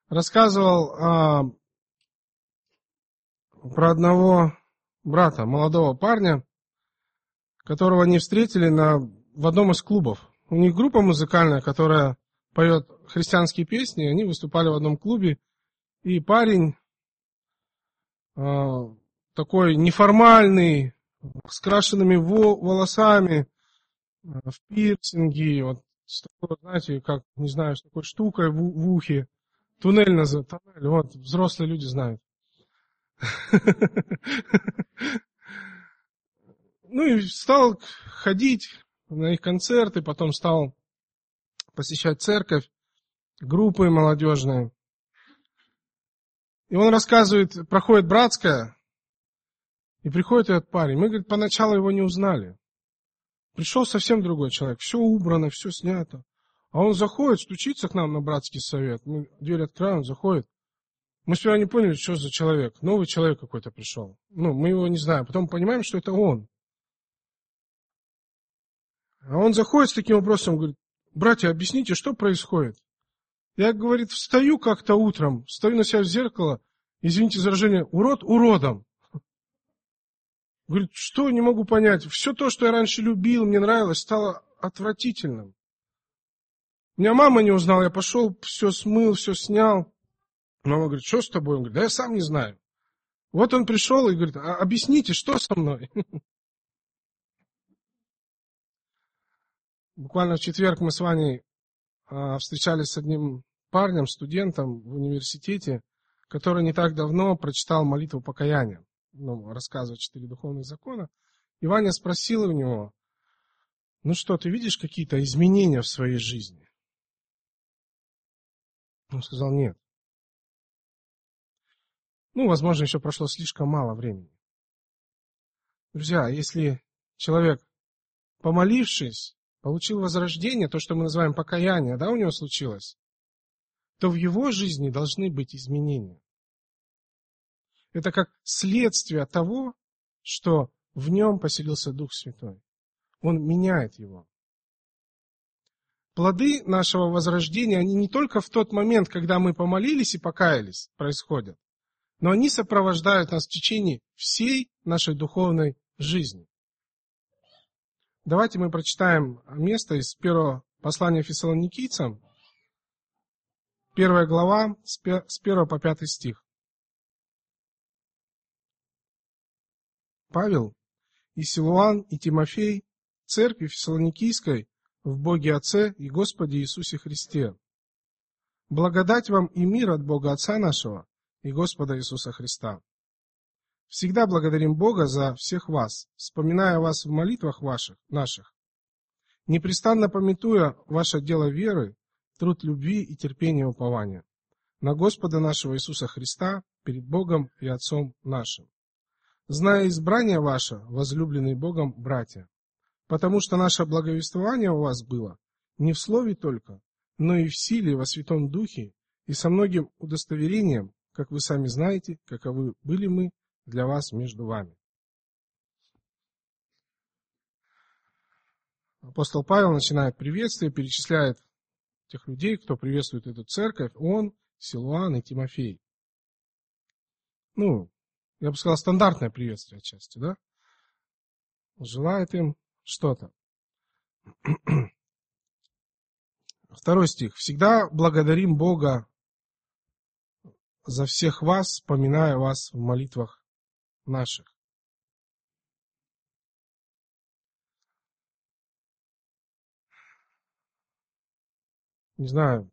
рассказывал про одного брата, молодого парня, которого они встретили в одном из клубов. У них группа музыкальная, которая поет христианские песни, они выступали в одном клубе, и парень такой неформальный, с крашенными волосами, в пирсинге, вот с такой, знаете, как, не знаю, с такой штукой в ухе. Туннель называют, вот, взрослые люди знают. Ну и стал ходить на их концерты, потом стал посещать церковь, группы молодежные. И он рассказывает, проходит братская, и приходит этот парень. Мы, говорит, поначалу его не узнали. Пришел совсем другой человек, все убрано, все снято. А он заходит, стучится к нам на братский совет. Мы дверь открываем, он заходит. Мы сперва не поняли, что за человек. Новый человек какой-то пришел. Мы его не знаем. Потом понимаем, что это он. А он заходит с таким вопросом, говорит: братья, объясните, что происходит? Я, говорит, встаю как-то утром, стою на себя в зеркало, извините за выражение, урод уродом. Говорит, что, не могу понять. Все то, что я раньше любил, мне нравилось, стало отвратительным. Меня мама не узнала, я пошел, все смыл, все снял. Мама говорит, что с тобой? Он говорит, да я сам не знаю. Вот он пришел и говорит, объясните, что со мной? Буквально в четверг мы с Ваней встречались с одним парнем, студентом в университете, который не так давно прочитал молитву покаяния. Рассказывает 4 духовных закона. И Ваня спросил у него, ну что, ты видишь какие-то изменения в своей жизни? Он сказал, нет. Возможно, еще прошло слишком мало времени. Друзья, если человек, помолившись, получил возрождение, то, что мы называем покаяние, у него случилось, то в его жизни должны быть изменения. Это как следствие того, что в нем поселился Дух Святой. Он меняет его. Плоды нашего возрождения, они не только в тот момент, когда мы помолились и покаялись, происходят, но они сопровождают нас в течение всей нашей духовной жизни. Давайте мы прочитаем место из первого послания Фессалоникийцам, 1 глава, с 1 по 5 стих. Павел и Силуан и Тимофей, церкви Фессалоникийской, в Боге Отце и Господе Иисусе Христе. Благодать вам и мир от Бога Отца нашего и Господа Иисуса Христа. Всегда благодарим Бога за всех вас, вспоминая вас в молитвах наших, непрестанно памятуя ваше дело веры, труд любви и терпение упования на Господа нашего Иисуса Христа перед Богом и Отцом нашим. Зная избрание ваше, возлюбленные Богом братья, потому что наше благовествование у вас было не в слове только, но и в силе, во Святом Духе, и со многим удостоверением, как вы сами знаете, каковы были мы для вас между вами. Апостол Павел начинает приветствие, перечисляет тех людей, кто приветствует эту церковь, он, Силуан и Тимофей. Я бы сказал, стандартное приветствие отчасти, да? Желает им что-то. 2 стих. Всегда благодарим Бога за всех вас, вспоминая вас в молитвах наших. Не знаю,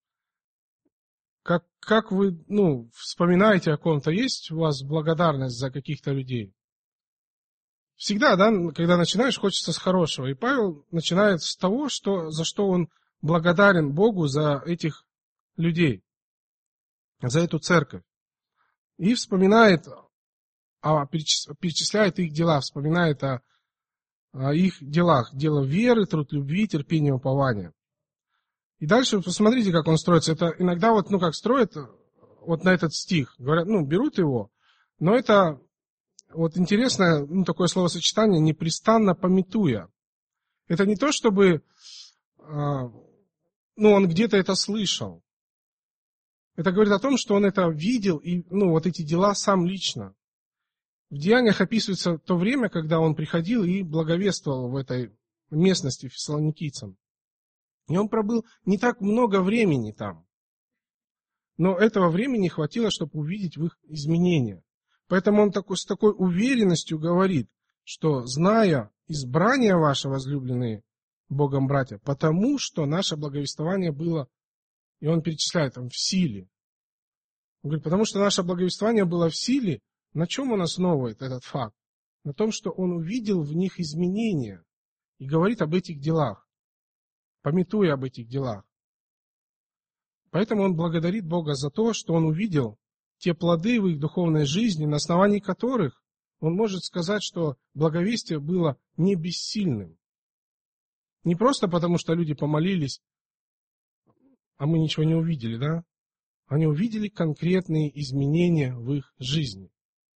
как вы, вспоминаете о ком-то, есть у вас благодарность за каких-то людей? Всегда, когда начинаешь, хочется с хорошего. И Павел начинает с того, за что он благодарен Богу за этих людей, за эту церковь. И вспоминает, перечисляет их дела, вспоминает о их делах. Дело веры, труд любви, терпение, упования. И дальше посмотрите, как он строится. Это иногда как строят на этот стих. Говорят, берут его, но это интересное такое словосочетание «непрестанно памятуя». Это не то, чтобы он где-то это слышал. Это говорит о том, что он это видел, и вот эти дела сам лично. В Деяниях описывается то время, когда он приходил и благовествовал в этой местности фессалоникийцам. И он пробыл не так много времени там. Но этого времени хватило, чтобы увидеть в их изменения. Поэтому он с такой уверенностью говорит, что, зная избрание ваше, возлюбленные Богом братья, потому что наше благовествование было, и он перечисляет там, в силе. Он говорит, потому что наше благовествование было в силе, на чем он основывает этот факт? На том, что он увидел в них изменения и говорит об этих делах, памятуя об этих делах. Поэтому он благодарит Бога за то, что он увидел те плоды в их духовной жизни, на основании которых он может сказать, что благовестие было не бессильным. Не просто потому, что люди помолились, а мы ничего не увидели, да? Они увидели конкретные изменения в их жизни.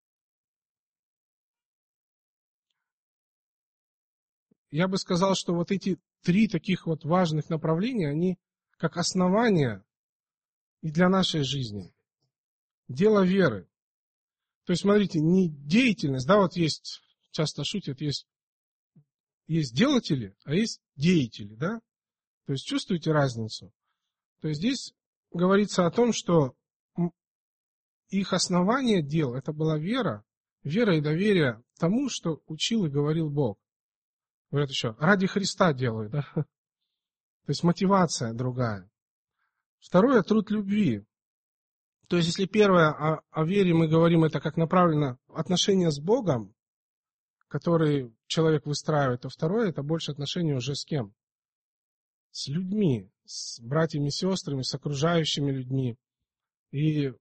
Я бы сказал, что вот эти 3 таких вот важных направления, они как основание и для нашей жизни. Дело веры. То есть, смотрите, не деятельность, да, вот есть, часто шутят, есть делатели, а есть деятели, да? То есть, чувствуете разницу? То есть, здесь говорится о том, что их основание дел, это была вера и доверие тому, что учил и говорил Бог. Говорят еще, ради Христа делаю, да? То есть, мотивация другая. Второе, труд любви. То есть, если первое о вере мы говорим, это как направлено отношения с Богом, которые человек выстраивает, то второе, это больше отношения уже с кем? С людьми, с братьями, сестрами, с окружающими людьми. И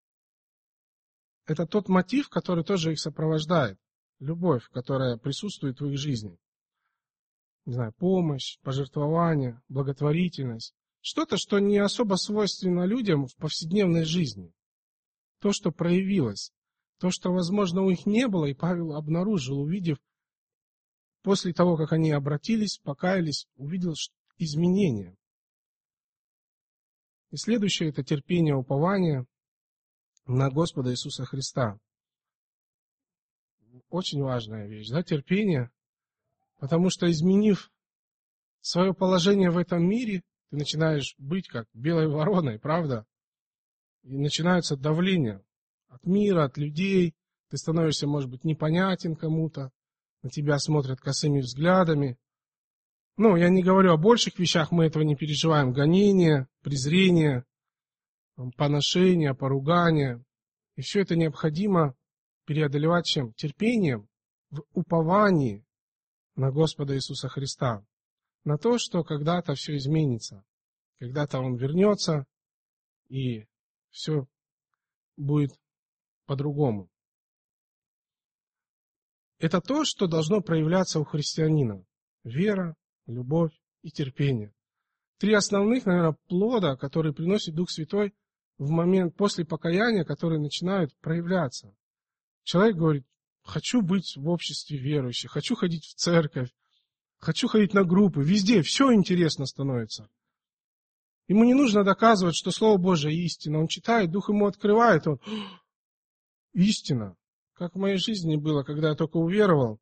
это тот мотив, который тоже их сопровождает. Любовь, которая присутствует в их жизни. Не знаю, помощь, пожертвование, благотворительность. Что-то, что не особо свойственно людям в повседневной жизни. То, что проявилось. То, что, возможно, у них не было, и Павел обнаружил, увидев, после того, как они обратились, покаялись, увидел изменения. И следующее – это терпение, упование на Господа Иисуса Христа. Очень важная вещь, да, терпение. Потому что, изменив свое положение в этом мире, ты начинаешь быть как белой вороной, правда? И начинается давление от мира, от людей. Ты становишься, может быть, непонятен кому-то. На тебя смотрят косыми взглядами. Я не говорю о больших вещах, мы этого не переживаем. Гонения, презрение, поношение, поругание. И все это необходимо преодолевать чем? Терпением, в уповании на Господа Иисуса Христа. На то, что когда-то все изменится. Когда-то Он вернется, и все будет по-другому. Это то, что должно проявляться у христианина. Вера, любовь и терпение. 3 основных, наверное, плода, которые приносит Дух Святой в момент после покаяния, которые начинают проявляться. Человек говорит, хочу быть в обществе верующих, хочу ходить в церковь, хочу ходить на группы, везде все интересно становится. Ему не нужно доказывать, что Слово Божие истина. Он читает, Дух ему открывает, он истина. Как в моей жизни было, когда я только уверовал.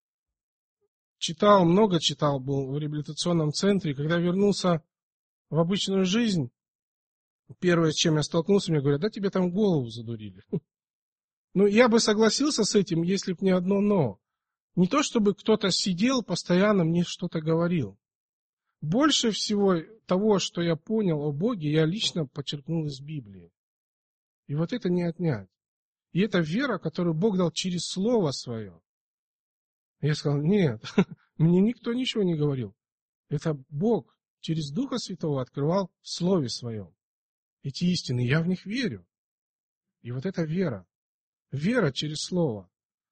Много читал, был в реабилитационном центре. Когда вернулся в обычную жизнь, первое, с чем я столкнулся, мне говорят, да тебе там голову задурили. Я бы согласился с этим, если бы не одно но. Не то, чтобы кто-то сидел, постоянно мне что-то говорил. Больше всего того, что я понял о Боге, я лично подчеркнул из Библии. И вот это не отнять. И это вера, которую Бог дал через Слово Свое. Я сказал, нет, мне никто ничего не говорил. Это Бог через Духа Святого открывал в Слове Своем. Эти истины, я в них верю. И вот это вера. Вера через Слово.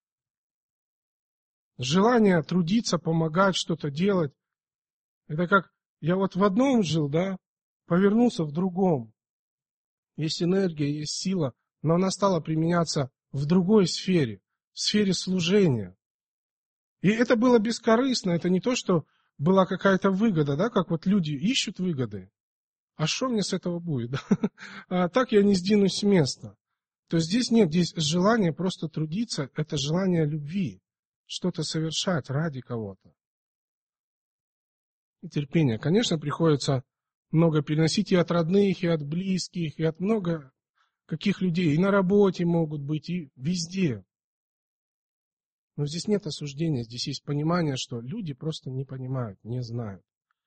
Желание трудиться, помогать, что-то делать. Это как я вот в одном жил, да, повернулся в другом. Есть энергия, есть сила, но она стала применяться в другой сфере, в сфере служения. И это было бескорыстно, это не то, что была какая-то выгода, да, как вот люди ищут выгоды. а что мне с этого будет? А так я не сдвинусь с места. То есть здесь нет, здесь желание просто трудиться, это желание любви, что-то совершать ради кого-то. И терпение. Конечно, приходится много переносить и от родных, и от близких, и от много каких людей. И на работе могут быть, и везде. Но здесь нет осуждения, здесь есть понимание, что люди просто не понимают, не знают.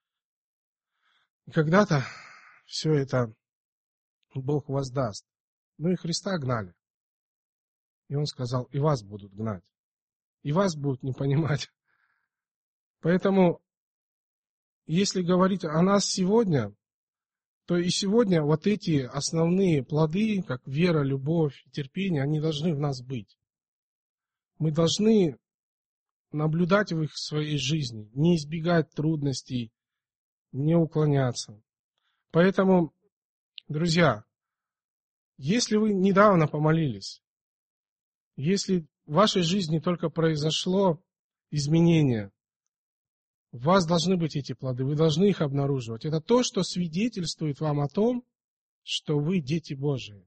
И когда-то все это Бог воздаст. Ну и Христа гнали. И Он сказал, и вас будут гнать. И вас будут не понимать. Поэтому, если говорить о нас сегодня, то и сегодня вот эти основные плоды, как вера, любовь, терпение, они должны в нас быть. Мы должны наблюдать в их своей жизни, не избегать трудностей, не уклоняться. Поэтому, друзья, если вы недавно помолились, если в вашей жизни только произошло изменение, у вас должны быть эти плоды, вы должны их обнаруживать. Это то, что свидетельствует вам о том, что вы дети Божии.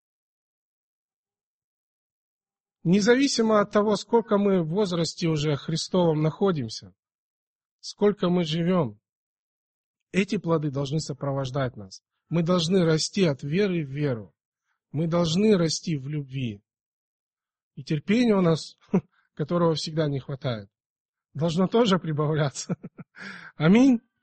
Независимо от того, сколько мы в возрасте уже Христовом находимся, сколько мы живем, эти плоды должны сопровождать нас. Мы должны расти от веры в веру. Мы должны расти в любви. И терпение у нас, которого всегда не хватает, должно тоже прибавляться. Аминь.